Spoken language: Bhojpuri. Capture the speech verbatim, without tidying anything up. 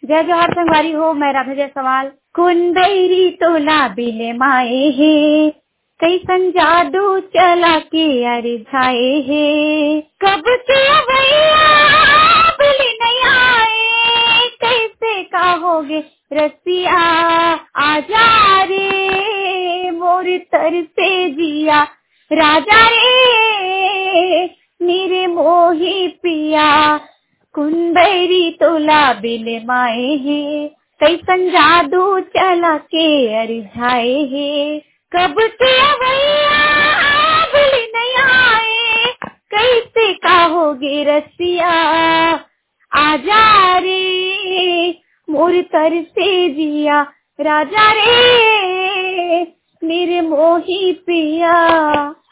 जय जोहार संगवारी हो, मैं राधा जयसवाल। कुंदैरी तोला बिले माए हे, कैसन जादू चला के अरिझाए हे। कब से भैया बिली नहीं आए, कैसे कहोगे रसिया आजा रे, मोर तर से जिया राजा रे, मेरे मोही पिया। कुंदैरी तोला बिले माए हे, कैसन जादू चला के अरिझाए हे। कब से भैया बिली नहीं आए, कैसे कहोगे रसिया आजा रे, मोर तर से जिया राजा रे, मेरे मोही पिया।